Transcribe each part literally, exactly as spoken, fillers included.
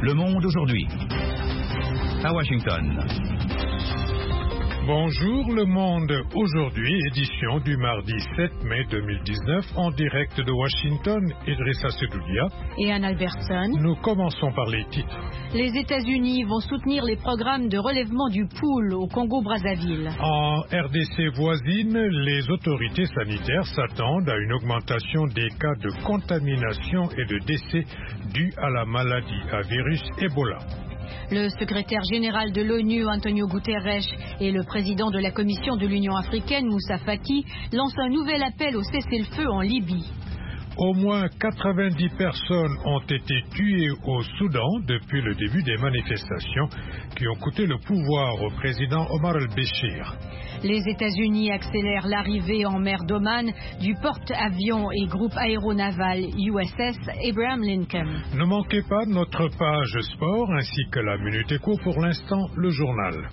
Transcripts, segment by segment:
Le Monde aujourd'hui. À Washington. Bonjour Le Monde aujourd'hui, édition du mardi sept mai deux mille dix-neuf, en direct de Washington, Idrissa Sedoulia et Anne Albertson. Nous commençons par les titres. Les États-Unis vont soutenir les programmes de relèvement du pool au Congo-Brazzaville. En R D C voisine, les autorités sanitaires s'attendent à une augmentation des cas de contamination et de décès dus à la maladie à virus Ebola. Le secrétaire général de l'ONU, Antonio Guterres, et le président de la Commission de l'Union africaine, Moussa Faki, lancent un nouvel appel au cessez-le-feu en Libye. Au moins quatre-vingt-dix personnes ont été tuées au Soudan depuis le début des manifestations qui ont coûté le pouvoir au président Omar el-Béchir. Les États-Unis accélèrent l'arrivée en mer d'Oman du porte-avions et groupe aéronaval U S S Abraham Lincoln. Ne manquez pas notre page sport ainsi que la Minute Éco. Pour l'instant, le journal.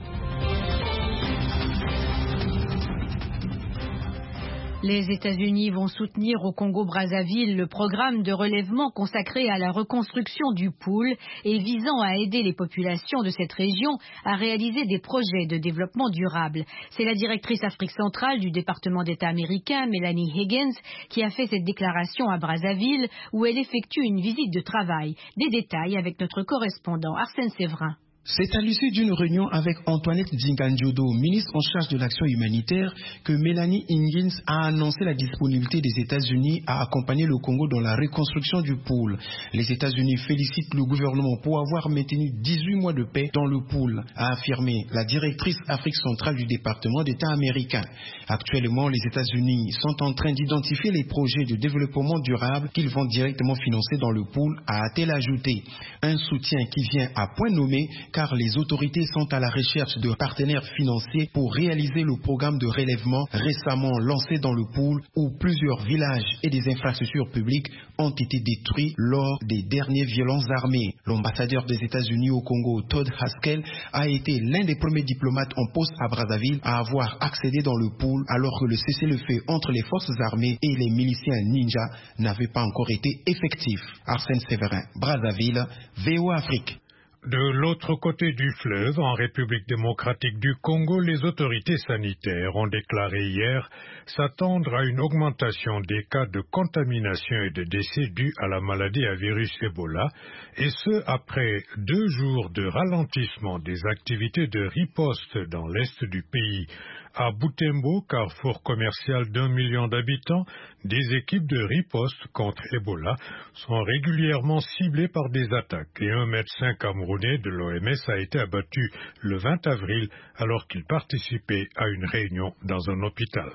Les États-Unis vont soutenir au Congo-Brazzaville le programme de relèvement consacré à la reconstruction du pool et visant à aider les populations de cette région à réaliser des projets de développement durable. C'est la directrice Afrique centrale du département d'État américain, Melanie Higgins, qui a fait cette déclaration à Brazzaville où elle effectue une visite de travail. Des détails avec notre correspondant Arsène Séverin. C'est à l'issue d'une réunion avec Antoinette Dzinga-Ndiodo, ministre en charge de l'action humanitaire, que Melanie Higgins a annoncé la disponibilité des États-Unis à accompagner le Congo dans la reconstruction du pool. Les États-Unis félicitent le gouvernement pour avoir maintenu dix-huit mois de paix dans le pool, a affirmé la directrice Afrique centrale du département d'État américain. Actuellement, les États-Unis sont en train d'identifier les projets de développement durable qu'ils vont directement financer dans le pool, a-t-elle ajouté. Un soutien qui vient à point nommé car les autorités sont à la recherche de partenaires financiers pour réaliser le programme de relèvement récemment lancé dans le pool où plusieurs villages et des infrastructures publiques ont été détruits lors des dernières violences armées. L'ambassadeur des États-Unis au Congo, Todd Haskell, a été l'un des premiers diplomates en poste à Brazzaville à avoir accédé dans le pool alors que le cessez-le-feu entre les forces armées et les miliciens ninja n'avait pas encore été effectif. Arsène Séverin, Brazzaville, V O A Afrique. De l'autre côté du fleuve, en République démocratique du Congo, les autorités sanitaires ont déclaré hier s'attendre à une augmentation des cas de contamination et de décès dus à la maladie à virus Ebola, et ce après deux jours de ralentissement des activités de riposte dans l'est du pays. À Butembo, carrefour commercial d'un million d'habitants, des équipes de riposte contre Ebola sont régulièrement ciblées par des attaques et un médecin camerounais de l'O M S a été abattu le vingt avril alors qu'il participait à une réunion dans un hôpital.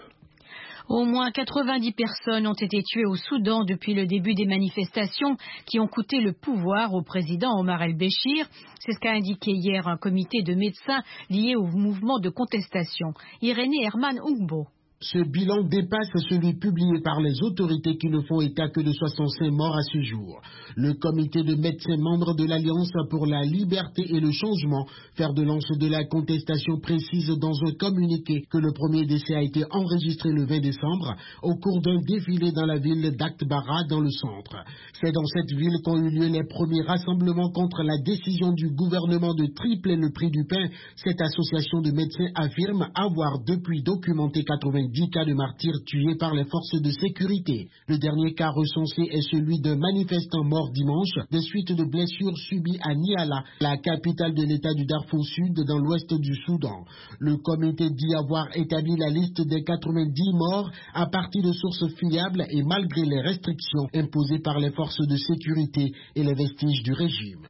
Au moins quatre-vingt-dix personnes ont été tuées au Soudan depuis le début des manifestations qui ont coûté le pouvoir au président Omar el-Béchir. C'est ce qu'a indiqué hier un comité de médecins lié au mouvement de contestation. Irénée Herman Ungbo. Ce bilan dépasse celui publié par les autorités qui ne font état que de soixante-cinq morts à ce jour. Le comité de médecins membres de l'Alliance pour la liberté et le changement, fer de lance de la contestation, précise dans un communiqué que le premier décès a été enregistré le vingt décembre au cours d'un défilé dans la ville d'Akbara dans le centre. C'est dans cette ville qu'ont eu lieu les premiers rassemblements contre la décision du gouvernement de tripler le prix du pain. Cette association de médecins affirme avoir depuis documenté quatre-vingt-dix cas de martyrs tués par les forces de sécurité. Le dernier cas recensé est celui d'un manifestant mort dimanche des suites de blessures subies à Niala, la capitale de l'État du Darfour Sud dans l'ouest du Soudan. Le comité dit avoir établi la liste des quatre-vingt-dix morts à partir de sources fiables et malgré les restrictions imposées par les forces de sécurité et les vestiges du régime.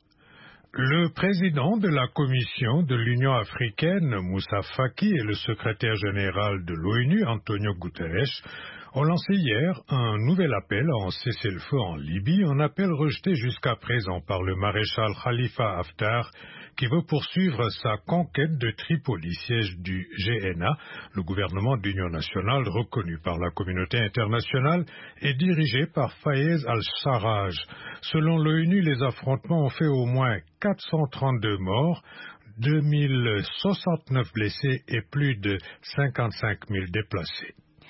Le président de la Commission de l'Union africaine, Moussa Faki, et le secrétaire général de l'ONU, Antonio Guterres, ont lancé hier un nouvel appel à un cessez-le-feu en Libye, un appel rejeté jusqu'à présent par le maréchal Khalifa Haftar, qui veut poursuivre sa conquête de Tripoli, siège du G N A, le gouvernement d'union nationale reconnu par la communauté internationale et dirigé par Fayez al-Sarraj. Selon l'ONU, les affrontements ont fait au moins quatre cent trente-deux morts, deux mille soixante-neuf blessés et plus de cinquante-cinq mille déplacés.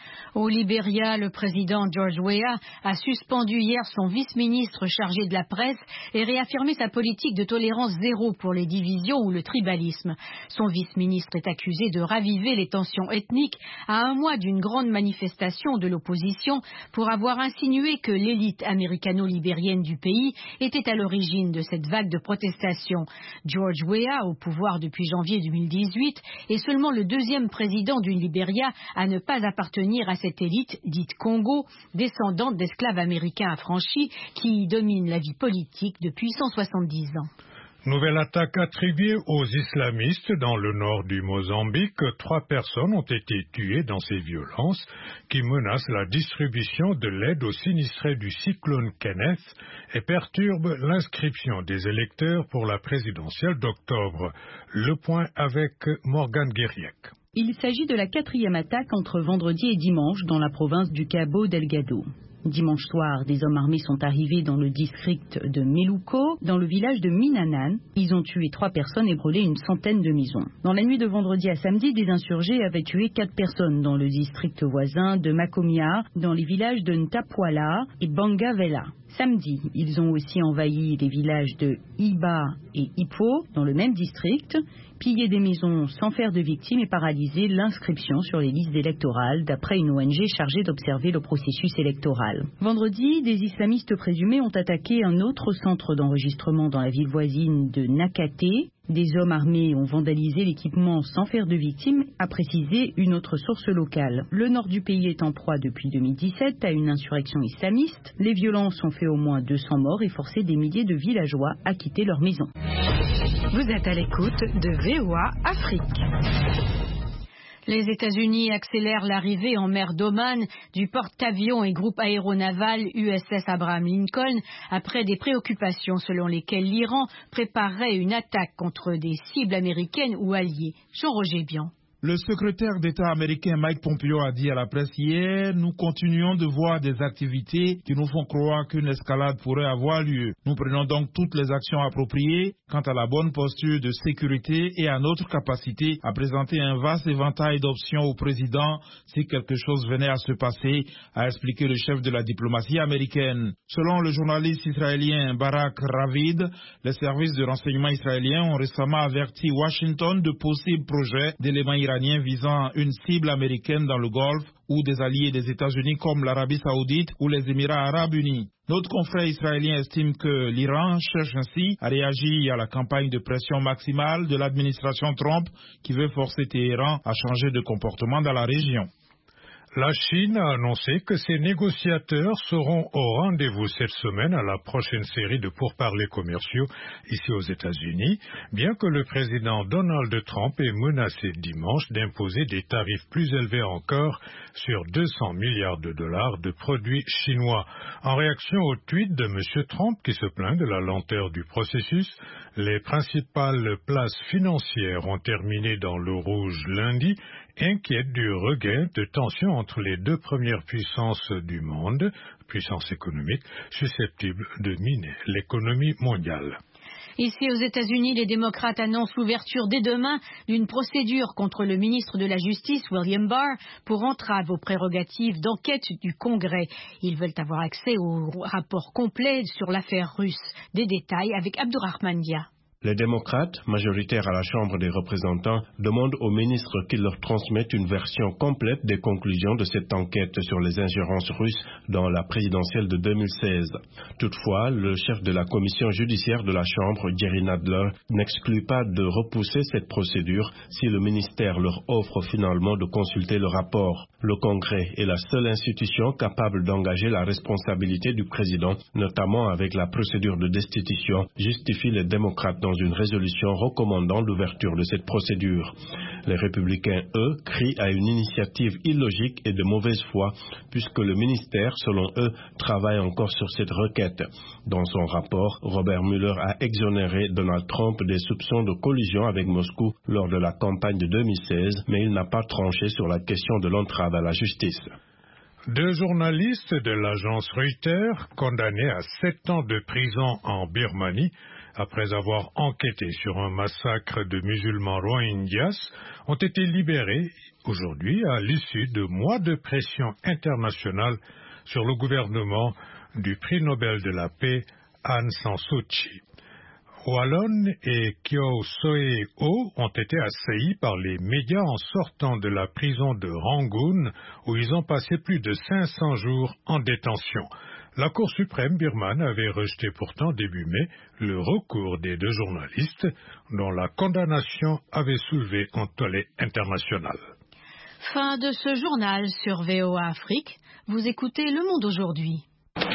Au Libéria, le président George Weah a suspendu hier son vice-ministre chargé de la presse et réaffirmé sa politique de tolérance zéro pour les divisions ou le tribalisme. Son vice-ministre est accusé de raviver les tensions ethniques à un mois d'une grande manifestation de l'opposition pour avoir insinué que l'élite américano-libérienne du pays était à l'origine de cette vague de protestation. George Weah, au pouvoir depuis janvier deux mille dix-huit, est seulement le deuxième président du Libéria à ne pas appartenir à cette élite dite Congo, descendante d'esclaves américains affranchis qui domine la vie politique depuis cent soixante-dix ans. Nouvelle attaque attribuée aux islamistes dans le nord du Mozambique. Trois personnes ont été tuées dans ces violences qui menacent la distribution de l'aide aux sinistrés du cyclone Kenneth et perturbent l'inscription des électeurs pour la présidentielle d'octobre. Le point avec Morgane Guériec. Il s'agit de la quatrième attaque entre vendredi et dimanche dans la province du Cabo Delgado. Dimanche soir, des hommes armés sont arrivés dans le district de Meluco, dans le village de Minanan. Ils ont tué trois personnes et brûlé une centaine de maisons. Dans la nuit de vendredi à samedi, des insurgés avaient tué quatre personnes dans le district voisin de Macomia, dans les villages de Ntapuala et Bangavela. Samedi, ils ont aussi envahi les villages de Iba et Ipo, dans le même district, pillé des maisons sans faire de victimes et paralysé l'inscription sur les listes électorales, d'après une O N G chargée d'observer le processus électoral. Vendredi, des islamistes présumés ont attaqué un autre centre d'enregistrement dans la ville voisine de Nakate. Des hommes armés ont vandalisé l'équipement sans faire de victimes, a précisé une autre source locale. Le nord du pays est en proie depuis deux mille dix-sept à une insurrection islamiste. Les violences ont fait au moins deux cents morts et forcé des milliers de villageois à quitter leur maison. Vous êtes à l'écoute de V O A Afrique. Les États-Unis accélèrent l'arrivée en mer d'Oman du porte-avions et groupe aéronaval U S S Abraham Lincoln après des préoccupations selon lesquelles l'Iran préparerait une attaque contre des cibles américaines ou alliées. Jean-Roger Bian. Le secrétaire d'État américain Mike Pompeo a dit à la presse hier « Nous continuons de voir des activités qui nous font croire qu'une escalade pourrait avoir lieu. Nous prenons donc toutes les actions appropriées quant à la bonne posture de sécurité et à notre capacité à présenter un vaste éventail d'options au président si quelque chose venait à se passer », a expliqué le chef de la diplomatie américaine. Selon le journaliste israélien Barak Ravid, les services de renseignement israéliens ont récemment averti Washington de possibles projets d'éléments iraniens visant une cible américaine dans le Golfe ou des alliés des États-Unis comme l'Arabie Saoudite ou les Émirats Arabes Unis. Notre confrère israélien estime que l'Iran cherche ainsi à réagir à la campagne de pression maximale de l'administration Trump qui veut forcer Téhéran à changer de comportement dans la région. La Chine a annoncé que ses négociateurs seront au rendez-vous cette semaine à la prochaine série de pourparlers commerciaux ici aux États-Unis, bien que le président Donald Trump ait menacé dimanche d'imposer des tarifs plus élevés encore sur deux cents milliards de dollars de produits chinois. En réaction au tweet de M. Trump qui se plaint de la lenteur du processus, les principales places financières ont terminé dans le rouge lundi, inquiète du regain de tensions entre les deux premières puissances du monde, puissances économiques, susceptibles de miner l'économie mondiale. Ici aux États-Unis, les démocrates annoncent l'ouverture dès demain d'une procédure contre le ministre de la Justice, William Barr, pour entrave aux prérogatives d'enquête du Congrès. Ils veulent avoir accès au rapport complet sur l'affaire russe. Des détails avec Abdurrahman Dia. Les démocrates, majoritaires à la Chambre des représentants, demandent au ministre qu'il leur transmette une version complète des conclusions de cette enquête sur les ingérences russes dans la présidentielle de deux mille seize. Toutefois, le chef de la commission judiciaire de la Chambre, Jerry Nadler, n'exclut pas de repousser cette procédure si le ministère leur offre finalement de consulter le rapport. Le Congrès est la seule institution capable d'engager la responsabilité du président, notamment avec la procédure de destitution, justifient les démocrates dans une résolution recommandant l'ouverture de cette procédure. Les républicains, eux, crient à une initiative illogique et de mauvaise foi, puisque le ministère, selon eux, travaille encore sur cette requête. Dans son rapport, Robert Mueller a exonéré Donald Trump des soupçons de collusion avec Moscou lors de la campagne de deux mille seize, mais il n'a pas tranché sur la question de l'entrave à la justice. Deux journalistes de l'agence Reuters, condamnés à sept ans de prison en Birmanie, après avoir enquêté sur un massacre de musulmans rohingyas, ont été libérés aujourd'hui à l'issue de mois de pression internationale sur le gouvernement du prix Nobel de la paix Aung San Suu Kyi. Wallon et Kyaw Soe Oh ont été assaillis par les médias en sortant de la prison de Rangoon, où ils ont passé plus de cinq cents jours en détention. La Cour suprême birmane avait rejeté pourtant début mai le recours des deux journalistes, dont la condamnation avait soulevé un tollé international. Fin de ce journal sur V O A Afrique. Vous écoutez Le Monde aujourd'hui.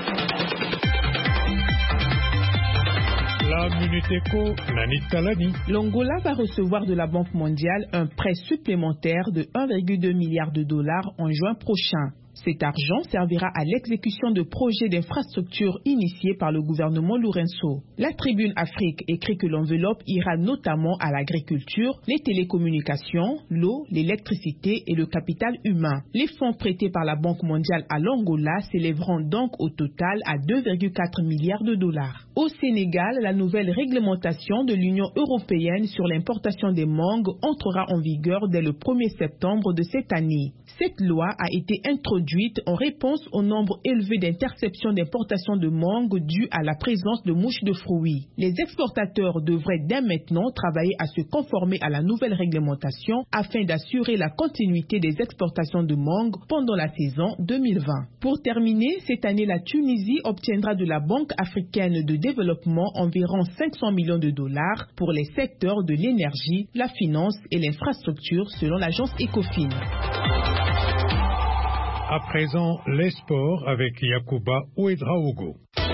La Minute Éco, Nani Talani. L'Angola va recevoir de la Banque mondiale un prêt supplémentaire de un virgule deux milliard de dollars en juin prochain. Cet argent servira à l'exécution de projets d'infrastructure initiés par le gouvernement Lourenço. La Tribune Afrique écrit que l'enveloppe ira notamment à l'agriculture, les télécommunications, l'eau, l'électricité et le capital humain. Les fonds prêtés par la Banque mondiale à l'Angola s'élèveront donc au total à deux virgule quatre milliards de dollars. Au Sénégal, la nouvelle réglementation de l'Union européenne sur l'importation des mangues entrera en vigueur dès le premier septembre de cette année. Cette loi a été introduite en réponse au nombre élevé d'interceptions d'importation de mangues dues à la présence de mouches de fruits. Les exportateurs devraient dès maintenant travailler à se conformer à la nouvelle réglementation afin d'assurer la continuité des exportations de mangues pendant la saison deux mille vingt. Pour terminer, cette année, la Tunisie obtiendra de la Banque africaine de développement environ cinq cents millions de dollars pour les secteurs de l'énergie, la finance et l'infrastructure selon l'agence Ecofin. À présent, les sports avec Yacouba Ouedraogo.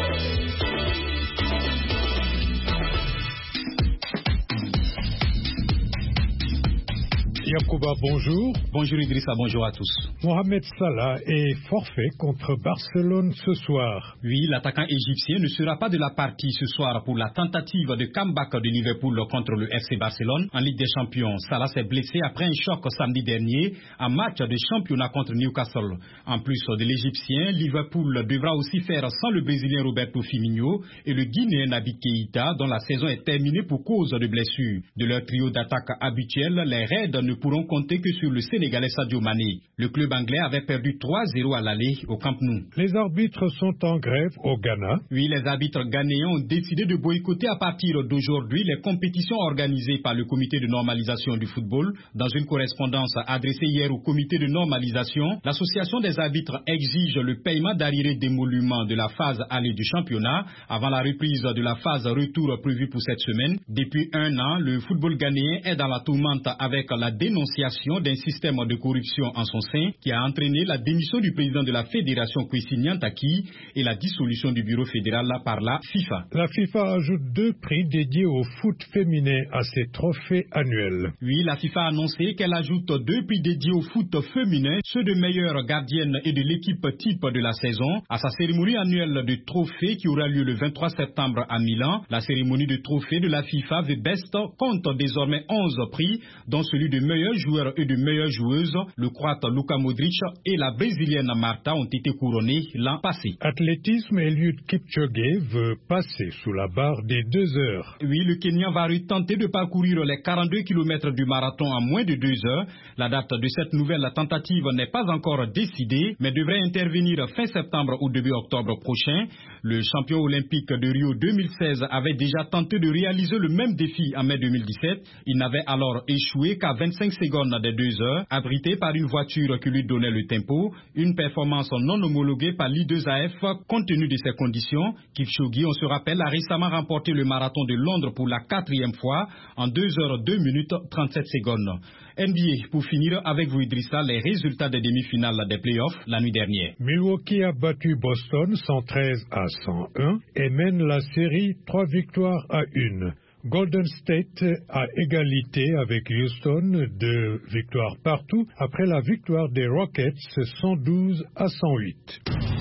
Yacouba, bonjour. Bonjour Idrissa, bonjour à tous. Mohamed Salah est forfait contre Barcelone ce soir. Oui, l'attaquant égyptien ne sera pas de la partie ce soir pour la tentative de comeback de Liverpool contre le F C Barcelone en Ligue des Champions. Salah s'est blessé après un choc samedi dernier en match de championnat contre Newcastle. En plus de l'Égyptien, Liverpool devra aussi faire sans le Brésilien Roberto Firmino et le Guinéen Naby Keïta dont la saison est terminée pour cause de blessures. De leur trio d'attaque habituel, les Reds ne pourront compter que sur le Sénégalais Sadio Mané. Le club anglais avait perdu trois zéro à l'aller au Camp Nou. Les arbitres sont en grève au Ghana. Oui, les arbitres ghanéens ont décidé de boycotter à partir d'aujourd'hui les compétitions organisées par le comité de normalisation du football. Dans une correspondance adressée hier au comité de normalisation, l'association des arbitres exige le paiement d'arriérés d'émoluments de la phase aller du championnat avant la reprise de la phase retour prévue pour cette semaine. Depuis un an, le football ghanéen est dans la tourmente avec la dénonciation d'un système de corruption en son sein qui a entraîné la démission du président de la fédération Kwesi Nyantakyi et la dissolution du bureau fédéral par la FIFA. La FIFA ajoute deux prix dédiés au foot féminin à ses trophées annuels. Oui, la FIFA a annoncé qu'elle ajoute deux prix dédiés au foot féminin, ceux de meilleure gardienne et de l'équipe type de la saison, à sa cérémonie annuelle de trophées qui aura lieu le vingt-trois septembre à Milan. La cérémonie de trophées de la FIFA The Best compte désormais onze prix, dont celui de meilleur joueur et de meilleure joueuse. Le Croate Luka Modric et la Brésilienne Marta ont été couronnés l'an passé. Athlétisme, Eliud Kipchoge veut passer sous la barre des deux heures. Oui, le Kenyan va retenter de parcourir les quarante-deux kilomètres du marathon en moins de deux heures. La date de cette nouvelle tentative n'est pas encore décidée, mais devrait intervenir fin septembre ou début octobre prochain. Le champion olympique de Rio deux mille seize avait déjà tenté de réaliser le même défi en mai deux mille dix-sept. Il n'avait alors échoué qu'à vingt-cinq secondes des deux heures, abrité par une voiture qui lui donnait le tempo, une performance non homologuée par l'I deux A F. Compte tenu de ces conditions, Kipchoge, on se rappelle, a récemment remporté le marathon de Londres pour la quatrième fois en deux heures deux minutes trente-sept secondes. N B A, pour finir avec vous Idrissa, les résultats des demi-finales des playoffs la nuit dernière. Milwaukee a battu Boston cent treize à cent un et mène la série trois victoires à une. Golden State à égalité avec Houston, deux victoires partout après la victoire des Rockets cent douze à cent huit.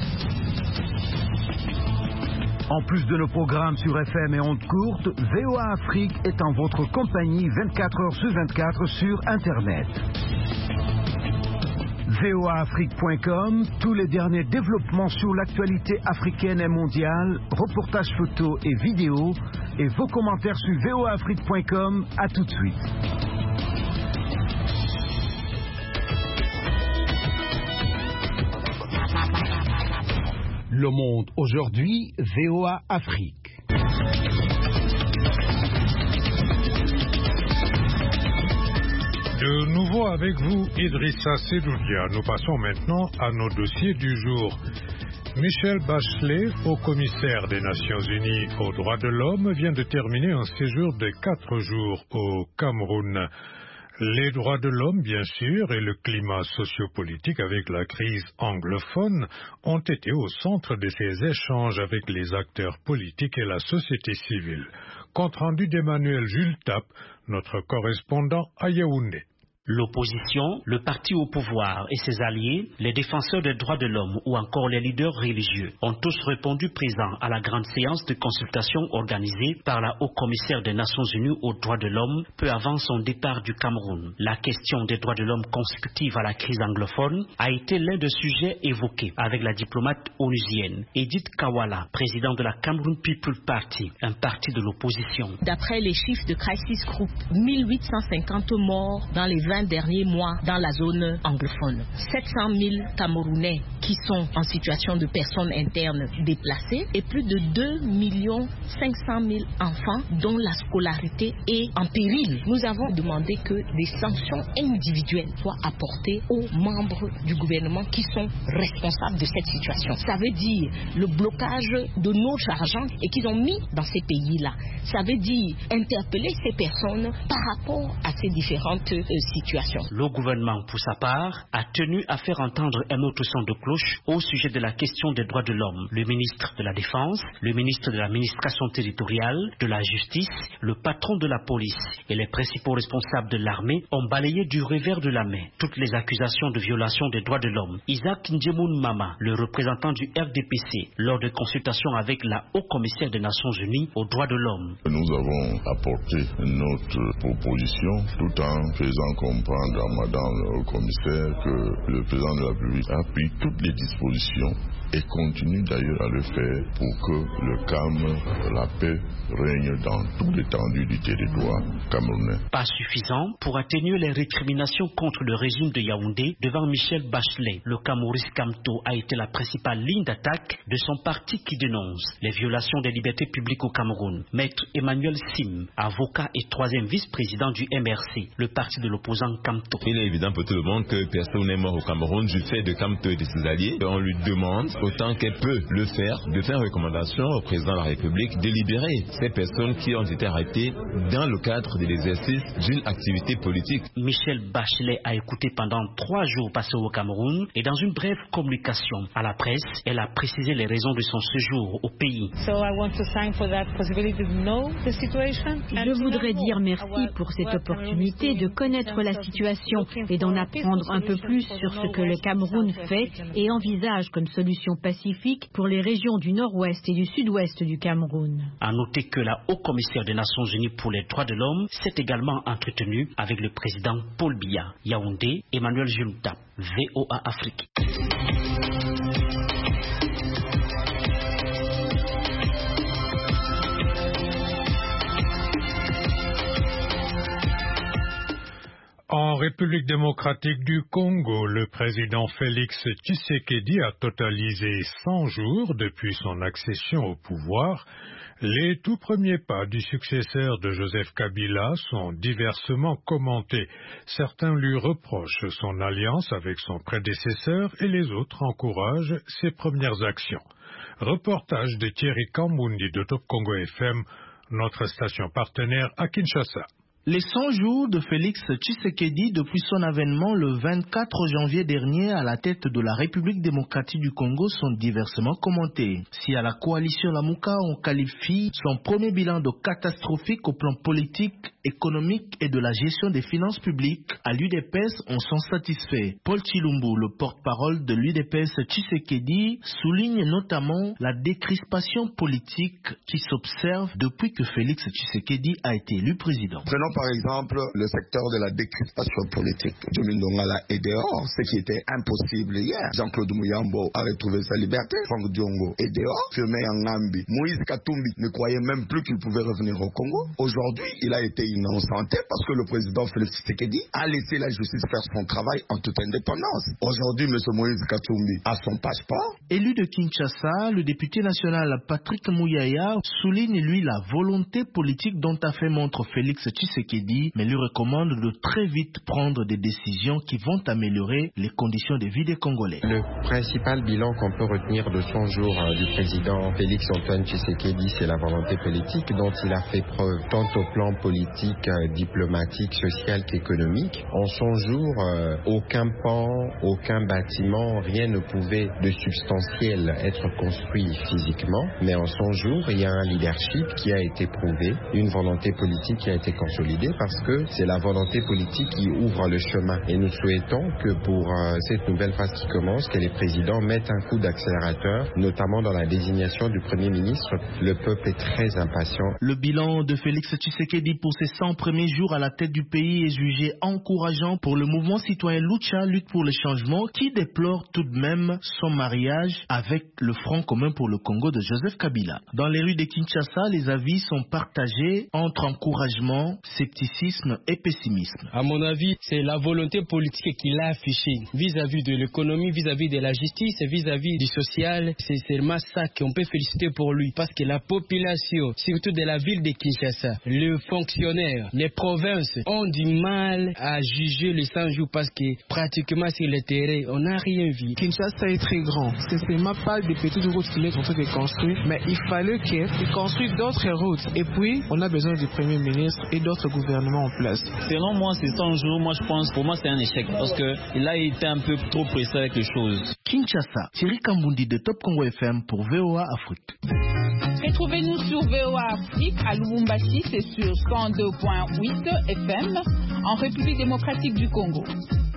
En plus de nos programmes sur F M et ondes courtes, V O A Afrique est en votre compagnie vingt-quatre heures sur vingt-quatre sur Internet. V O A Afrique point com, tous les derniers développements sur l'actualité africaine et mondiale, reportages photos et vidéos, et vos commentaires sur v o a afrique point com. À tout de suite. Le Monde aujourd'hui, V O A Afrique. De nouveau avec vous, Idrissa Sedoudia. Nous passons maintenant à nos dossiers du jour. Michelle Bachelet, haut-commissaire des Nations Unies aux droits de l'homme, vient de terminer un séjour de quatre jours au Cameroun. Les droits de l'homme, bien sûr, et le climat sociopolitique avec la crise anglophone ont été au centre de ces échanges avec les acteurs politiques et la société civile. Compte rendu d'Emmanuel Jules Tap, notre correspondant à Yaoundé. L'opposition, le parti au pouvoir et ses alliés, les défenseurs des droits de l'homme ou encore les leaders religieux ont tous répondu présents à la grande séance de consultation organisée par la haut-commissaire des Nations Unies aux droits de l'homme peu avant son départ du Cameroun. La question des droits de l'homme consécutive à la crise anglophone a été l'un des sujets évoqués avec la diplomate onusienne Edith Kawala, présidente de la Cameroon People Party, un parti de l'opposition. D'après les chiffres de Crisis Group, mille huit cent cinquante morts dans les vingt derniers mois dans la zone anglophone. sept cent mille Camerounais qui sont en situation de personnes internes déplacées et plus de deux millions cinq cent mille enfants dont la scolarité est en péril. Nous avons demandé que des sanctions individuelles soient apportées aux membres du gouvernement qui sont responsables de cette situation. Ça veut dire le blocage de notre argent et qu'ils ont mis dans ces pays-là. Ça veut dire interpeller ces personnes par rapport à ces différentes euh, situations. Le gouvernement, pour sa part, a tenu à faire entendre un autre son de cloche au sujet de la question des droits de l'homme. Le ministre de la Défense, le ministre de l'administration territoriale, de la justice, le patron de la police et les principaux responsables de l'armée ont balayé du revers de la main toutes les accusations de violation des droits de l'homme. Isaac Ndjemoun Mama, le représentant du R D P C, lors de consultations avec la haut-commissaire des Nations Unies aux droits de l'homme. Nous avons apporté notre proposition tout en faisant comprendre à madame le commissaire que le président de la République a pris toutes les dispositions et continue d'ailleurs à le faire pour que le calme, la paix règne dans toute l'étendue du territoire camerounais. Pas suffisant pour atténuer les récriminations contre le régime de Yaoundé devant Michelle Bachelet. Le Camerounais Kamto a été la principale ligne d'attaque de son parti qui dénonce les violations des libertés publiques au Cameroun. Maître Emmanuel Sim, avocat et troisième vice-président du M R C, le parti de l'opposant Kamto. Il est évident pour tout le monde que personne n'est mort au Cameroun du fait de Kamto et de ses alliés. On lui demande, autant qu'elle peut le faire, de faire recommandation au président de la République de libérer ces personnes qui ont été arrêtées dans le cadre de l'exercice d'une activité politique. Michelle Bachelet a écouté pendant trois jours passés au Cameroun et dans une brève communication à la presse, elle a précisé les raisons de son séjour au pays. Je voudrais dire merci pour cette opportunité de connaître la situation et d'en apprendre un peu plus sur ce que le Cameroun fait et envisage comme solution pacifique pour les régions du nord-ouest et du sud-ouest du Cameroun. À noter que la haut-commissaire des Nations Unies pour les droits de l'homme s'est également entretenue avec le président Paul Biya. Yaoundé, Emmanuel Julta, V O A Afrique. En République démocratique du Congo, le président Félix Tshisekedi a totalisé cent jours depuis son accession au pouvoir. Les tout premiers pas du successeur de Joseph Kabila sont diversement commentés. Certains lui reprochent son alliance avec son prédécesseur et les autres encouragent ses premières actions. Reportage de Thierry Kambundi de Top Congo F M, notre station partenaire à Kinshasa. Les cent jours de Félix Tshisekedi depuis son avènement le vingt-quatre janvier dernier à la tête de la République démocratique du Congo sont diversement commentés. Si à la coalition Lamuka on qualifie son premier bilan de catastrophique au plan politique, économique et de la gestion des finances publiques, à l'U D P S, on s'en satisfait. Paul Chilumbu, le porte-parole de l'U D P S Tshisekedi, souligne notamment la décrispation politique qui s'observe depuis que Félix Tshisekedi a été élu président. Prenons par exemple le secteur de la décrispation politique. Jimmy Ndongala est dehors, ce qui était impossible hier. Jean-Claude Muyambo a retrouvé sa liberté. Franck Diongo est dehors. Firmé Ngambi. Moïse Katumbi ne croyait même plus qu'il pouvait revenir au Congo. Aujourd'hui, il a été innocenté parce que le président Félix Tshisekedi a laissé la justice faire son travail en toute indépendance. Aujourd'hui, M. Moïse Katumbi a son passeport. Élu de Kinshasa, le député national Patrick Mouyaya souligne lui la volonté politique dont a fait montre Félix Tshisekedi, mais lui recommande de très vite prendre des décisions qui vont améliorer les conditions de vie des Congolais. Le principal bilan qu'on peut retenir de cent jours euh, du président Félix Antoine Tshisekedi, c'est la volonté politique dont il a fait preuve, tant au plan politique, euh, diplomatique, social qu'économique. En cent jours, euh, aucun pan, aucun bâtiment, rien ne pouvait de substantiel être construit physiquement, mais en cent jours, il y a un leadership qui a été prouvé, une volonté politique qui a été consolidée, parce que c'est la volonté politique qui ouvre le chemin. Et nous souhaitons que pour euh, cette nouvelle phase qui commence, que les présidents mettent un coup d'accélérateur, notamment dans la désignation du Premier ministre. Le peuple est très impatient. Le bilan de Félix Tshisekedi pour ses cent premiers jours à la tête du pays est jugé encourageant pour le mouvement citoyen Lucha, lutte pour le changement, qui déplore tout de même son mariage avec le Front commun pour le Congo de Joseph Kabila. Dans les rues de Kinshasa, les avis sont partagés entre encouragement, scepticisme et pessimisme. À mon avis, c'est la volonté politique qu'il a affichée vis-à-vis de l'économie, vis-à-vis de la justice, vis-à-vis du social. C'est seulement ça qu'on peut féliciter pour lui, parce que la population, surtout de la ville de Kinshasa, les fonctionnaires, les provinces ont du mal à juger les cent jours parce que pratiquement sur le terrain, on n'a rien vu. Kinshasa est très grand. C'est seulement pas des petites routes qu'il est en train de construire, mais il fallait qu'il construise d'autres routes. Et puis, on a besoin du Premier ministre et d'autres gouvernements en place. Selon moi, ces cent jours, moi je pense, pour moi c'est un échec, parce qu'il a été un peu trop pressé avec les choses. Kinshasa, Thierry Kambundi de Top Congo F M pour V O A Afrique. Retrouvez-nous sur V O A Afrique à Lubumbashi, c'est sur cent deux point huit F M en République démocratique du Congo.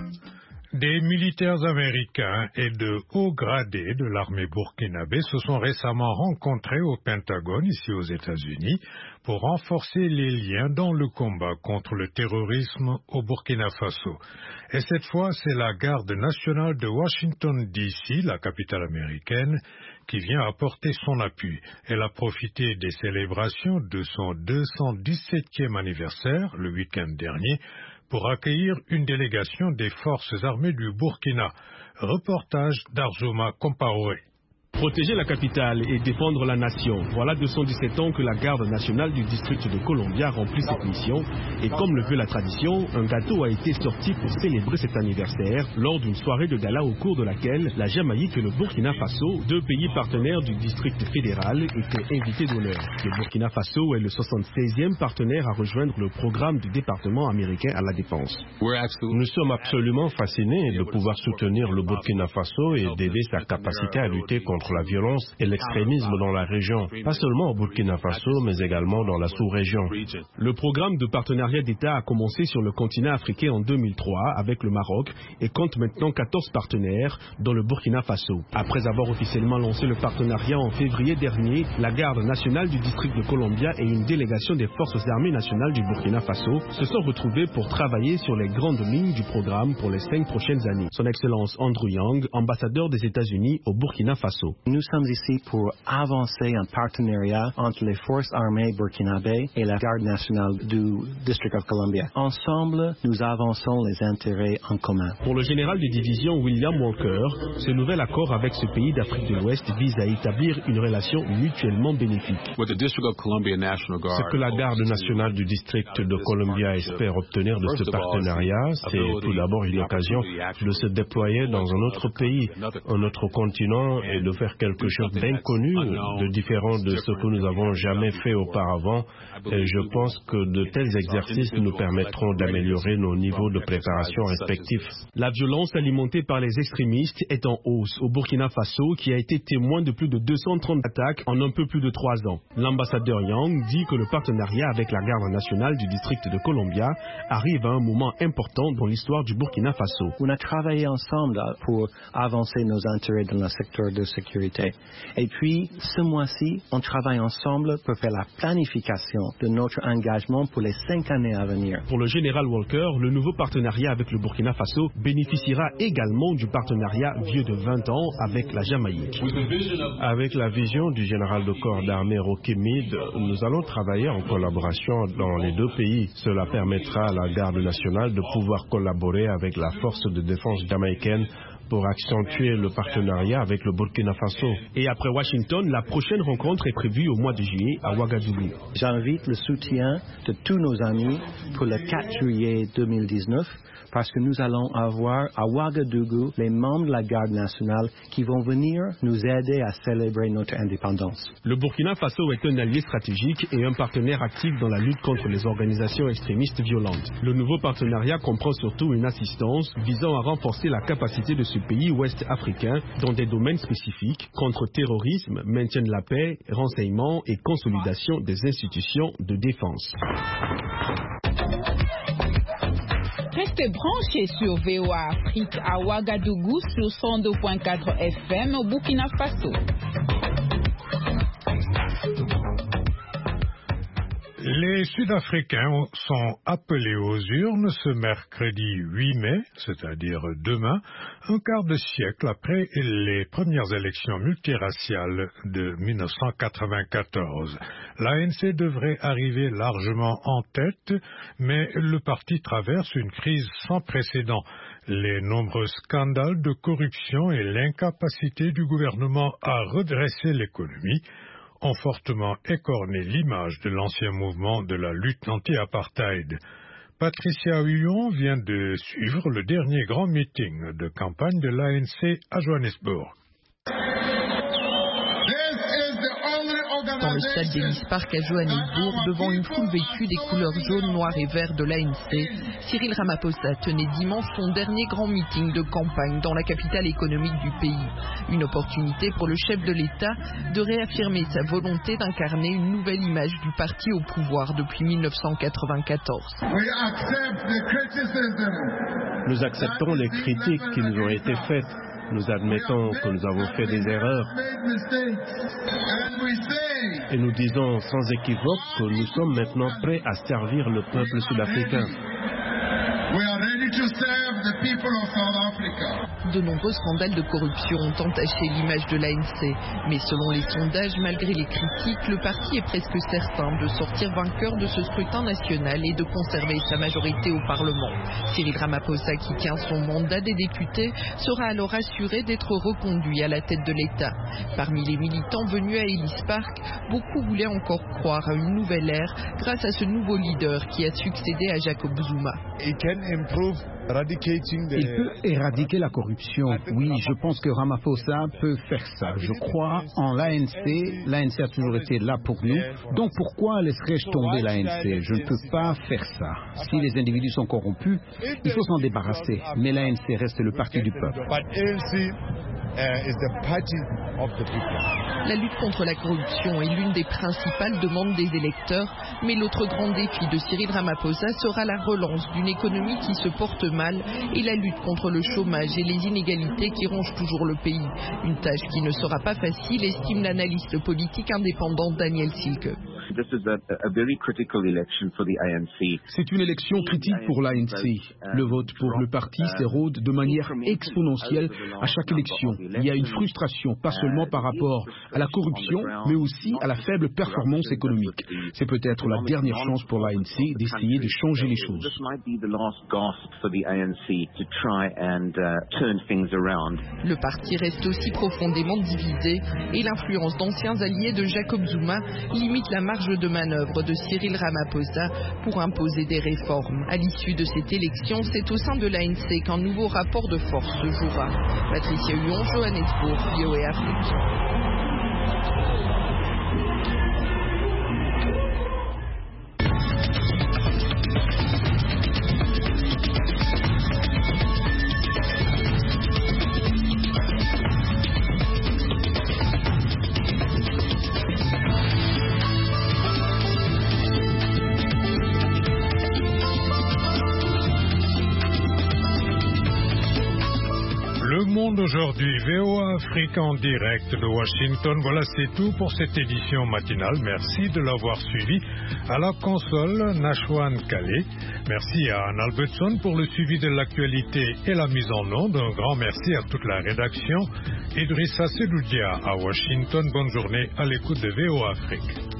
Des militaires américains et de hauts gradés de l'armée burkinabé se sont récemment rencontrés au Pentagone, ici aux États-Unis, pour renforcer les liens dans le combat contre le terrorisme au Burkina Faso. Et cette fois, c'est la garde nationale de Washington D C, la capitale américaine, qui vient apporter son appui. Elle a profité des célébrations de son deux cent dix-septième anniversaire, le week-end dernier, pour accueillir une délégation des forces armées du Burkina. Reportage d'Arzouma Compaoré. Protéger la capitale et défendre la nation. Voilà deux cent dix-sept ans que la garde nationale du district de Columbia remplit cette mission. Et comme le veut la tradition, un gâteau a été sorti pour célébrer cet anniversaire lors d'une soirée de gala au cours de laquelle la Jamaïque et le Burkina Faso, deux pays partenaires du district fédéral, étaient invités d'honneur. Le Burkina Faso est le soixante-seizième partenaire à rejoindre le programme du département américain à la défense. Nous sommes absolument fascinés de pouvoir soutenir le Burkina Faso et d'aider sa capacité à lutter contre la violence et l'extrémisme dans la région, pas seulement au Burkina Faso, mais également dans la sous-région. Le programme de partenariat d'État a commencé sur le continent africain en deux mille trois avec le Maroc et compte maintenant quatorze partenaires, dont le Burkina Faso. Après avoir officiellement lancé le partenariat en février dernier, la garde nationale du district de Columbia et une délégation des forces armées nationales du Burkina Faso se sont retrouvés pour travailler sur les grandes lignes du programme pour les cinq prochaines années. Son Excellence Andrew Young, ambassadeur des États-Unis au Burkina Faso. Nous sommes ici pour avancer un partenariat entre les forces armées burkinabées et la garde nationale du District of Columbia. Ensemble, nous avançons les intérêts en commun. Pour le général de division William Walker, ce nouvel accord avec ce pays d'Afrique de l'Ouest vise à établir une relation mutuellement bénéfique. Ce que la garde nationale du district de Columbia espère obtenir de ce partenariat, c'est tout d'abord une occasion de se déployer dans un autre pays, un autre continent et de faire quelque chose d'inconnu, de différent de ce que nous avons jamais fait auparavant. Et je pense que de tels exercices nous permettront d'améliorer nos niveaux de préparation respectifs. La violence alimentée par les extrémistes est en hausse au Burkina Faso, qui a été témoin de plus de deux cent trente attaques en un peu plus de trois ans. L'ambassadeur Yang dit que le partenariat avec la garde nationale du district de Columbia arrive à un moment important dans l'histoire du Burkina Faso. On a travaillé ensemble pour avancer nos intérêts dans le secteur de sécurité. Et puis, ce mois-ci, on travaille ensemble pour faire la planification de notre engagement pour les cinq années à venir. Pour le général Walker, le nouveau partenariat avec le Burkina Faso bénéficiera également du partenariat vieux de vingt ans avec la Jamaïque. Avec la vision du général de corps d'armée Rocky Meade, nous allons travailler en collaboration dans les deux pays. Cela permettra à la garde nationale de pouvoir collaborer avec la force de défense jamaïcaine pour accentuer le partenariat avec le Burkina Faso. Et après Washington, la prochaine rencontre est prévue au mois de juillet à Ouagadougou. J'invite le soutien de tous nos amis pour le quatre juillet deux mille dix-neuf, parce que nous allons avoir à Ouagadougou les membres de la garde nationale qui vont venir nous aider à célébrer notre indépendance. Le Burkina Faso est un allié stratégique et un partenaire actif dans la lutte contre les organisations extrémistes violentes. Le nouveau partenariat comprend surtout une assistance visant à renforcer la capacité de ce pays ouest africain dans des domaines spécifiques contre terrorisme, maintien de la paix, renseignement et consolidation des institutions de défense. Restez branchés sur V O A Afrique à Ouagadougou sur cent deux point quatre F M au Burkina Faso. Les Sud-Africains sont appelés aux urnes ce mercredi huit mai, c'est-à-dire demain, un quart de siècle après les premières élections multiraciales de mille neuf cent quatre-vingt-quatorze. L'A N C devrait arriver largement en tête, mais le parti traverse une crise sans précédent. Les nombreux scandales de corruption et l'incapacité du gouvernement à redresser l'économie ont fortement écorné l'image de l'ancien mouvement de la lutte anti-apartheid. Patricia Huillon vient de suivre le dernier grand meeting de campagne de l'A N C à Johannesburg. Dans le stade d'Ellis Park à Johannesburg, devant une foule vêtue des couleurs jaune, noir et vert de l'A N C, Cyril Ramaphosa tenait dimanche son dernier grand meeting de campagne dans la capitale économique du pays. Une opportunité pour le chef de l'État de réaffirmer sa volonté d'incarner une nouvelle image du parti au pouvoir depuis mille neuf cent quatre-vingt-quatorze. Nous acceptons les critiques qui nous ont été faites. Nous admettons que nous avons fait des erreurs. Et nous disons sans équivoque que nous sommes maintenant prêts à servir le peuple sud-africain. De nombreux scandales de corruption ont entaché l'image de l'A N C, mais selon les sondages, malgré les critiques, le parti est presque certain de sortir vainqueur de ce scrutin national et de conserver sa majorité au Parlement. Cyril Ramaphosa, qui tient son mandat des députés, sera alors assuré d'être reconduit à la tête de l'État. Parmi les militants venus à Ellis Park, beaucoup voulaient encore croire à une nouvelle ère grâce à ce nouveau leader qui a succédé à Jacob Zuma. Il peut éradiquer la corruption. Oui, je pense que Ramaphosa peut faire ça. Je crois en l'A N C. L'A N C a toujours été là pour nous. Donc pourquoi laisserais-je tomber l'A N C? Je ne peux pas faire ça. Si les individus sont corrompus, il faut s'en débarrasser. Mais l'A N C reste le parti du peuple. La lutte contre la corruption est l'une des principales demandes des électeurs, mais l'autre grand défi de Cyril Ramaphosa sera la relance d'une économie qui se porte mal et la lutte contre le chômage et les inégalités qui rongent toujours le pays. Une tâche qui ne sera pas facile, estime l'analyste politique indépendant Daniel Silke. C'est une élection critique pour l'A N C. Le vote pour le parti s'érode de manière exponentielle à chaque élection. Il y a une frustration, pas seulement par rapport à la corruption, mais aussi à la faible performance économique. C'est peut-être la dernière chance pour l'A N C d'essayer de changer les choses. Le parti reste aussi profondément divisé et l'influence d'anciens alliés de Jacob Zuma limite la marge marge de manœuvre de Cyril Ramaphosa pour imposer des réformes. À l'issue de cette élection, c'est au sein de l'A N C qu'un nouveau rapport de force se jouera. Patricia Huon, Johannesburg, V O A Afrique. Aujourd'hui, V O A Afrique en direct de Washington. Voilà, c'est tout pour cette édition matinale. Merci de l'avoir suivi. À la console, Nashwan Kale. Merci à Anne Albertson pour le suivi de l'actualité et la mise en onde. Un grand merci à toute la rédaction. Idrissa Sedoudia à Washington. Bonne journée à l'écoute de V O A Afrique.